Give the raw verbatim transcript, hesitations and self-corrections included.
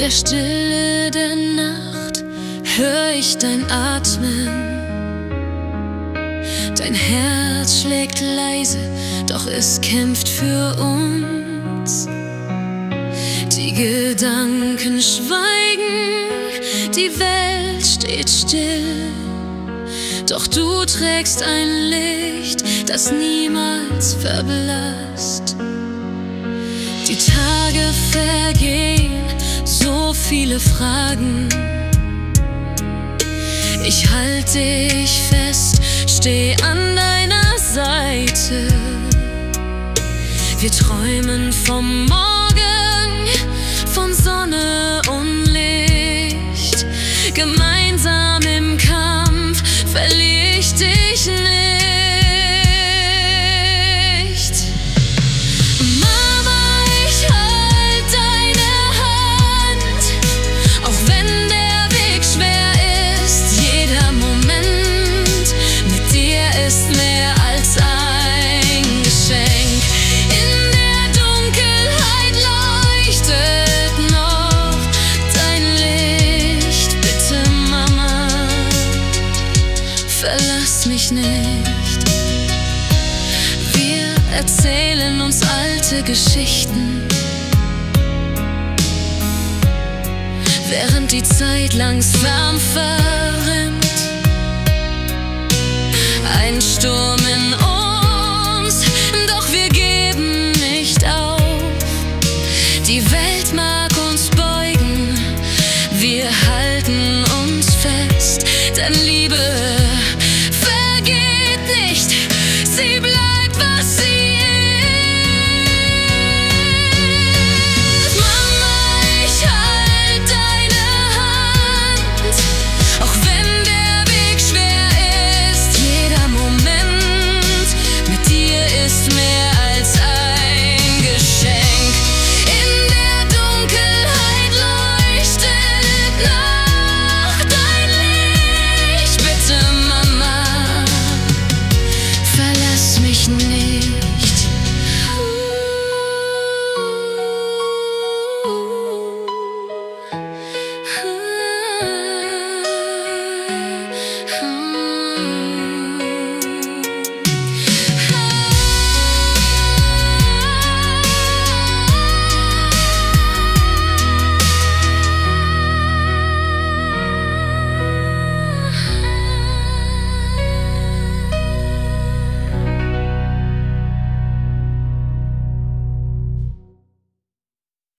der Stille der Nacht hör ich dein Atmen. Dein Herz schlägt leise, doch es kämpft für uns. Die Gedanken schweigen, die Welt steht still. Doch du trägst ein Licht, das niemals verblasst. Die Tage vergehen, so viele Fragen. Ich halte dich fest, steh an deiner Seite. Wir träumen vom Morgen, von Sonne und Licht. Gemeinsam im Kampf verliere ich dich nicht. Mama, ich halt deine Hand, auch wenn der Weg schwer ist. Jeder Moment mit dir ist mehr als ein Geschenk. In der Dunkelheit leuchtet noch dein Licht. Bitte, Mama, verlass mich nicht. Wir erzählen uns alte Geschichten, während die Zeit langsam vergeht.